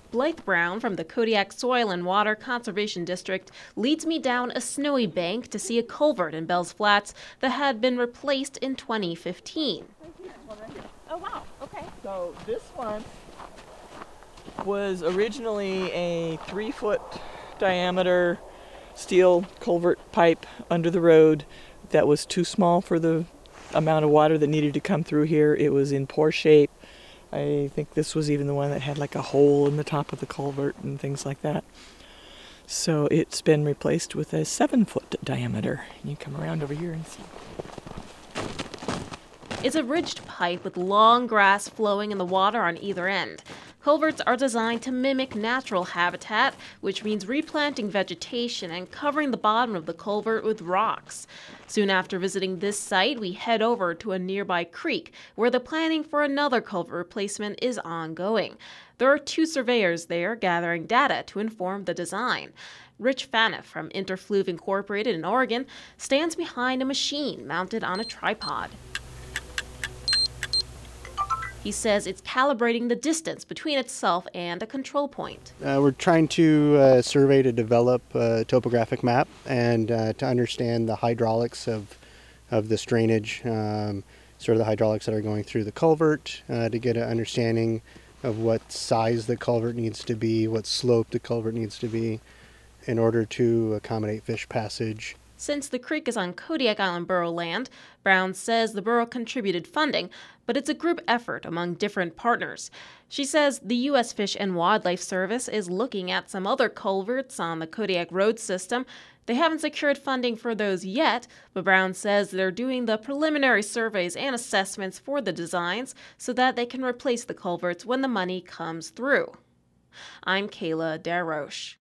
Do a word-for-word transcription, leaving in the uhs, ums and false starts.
Blythe Brown from the Kodiak Soil and Water Conservation District leads me down a snowy bank to see a culvert in Bell's Flats that had been replaced in twenty fifteen. Oh, wow. Okay. So this one was originally a three foot diameter steel culvert pipe under the road that was too small for the amount of water that needed to come through here. It was in poor shape. I think this was even the one that had like a hole in the top of the culvert and things like that. So it's been replaced with a seven foot diameter. You come around over here and see. It's a ridged pipe with long grass flowing in the water on either end. Culverts are designed to mimic natural habitat, which means replanting vegetation and covering the bottom of the culvert with rocks. Soon after visiting this site, we head over to a nearby creek where the planning for another culvert replacement is ongoing. There are two surveyors there gathering data to inform the design. Rich Phaneuf from Interfluve Incorporated in Oregon stands behind a machine mounted on a tripod. He says it's calibrating the distance between itself and a control point. Uh, we're trying to uh, survey to develop a topographic map and uh, to understand the hydraulics of, of this drainage, um, sort of the hydraulics that are going through the culvert, uh, to get an understanding of what size the culvert needs to be, what slope the culvert needs to be in order to accommodate fish passage. Since the creek is on Kodiak Island Borough land, Brown says the borough contributed funding, but it's a group effort among different partners. She says the U S Fish and Wildlife Service is looking at some other culverts on the Kodiak road system. They haven't secured funding for those yet, but Brown says they're doing the preliminary surveys and assessments for the designs so that they can replace the culverts when the money comes through. I'm Kayla Daroche.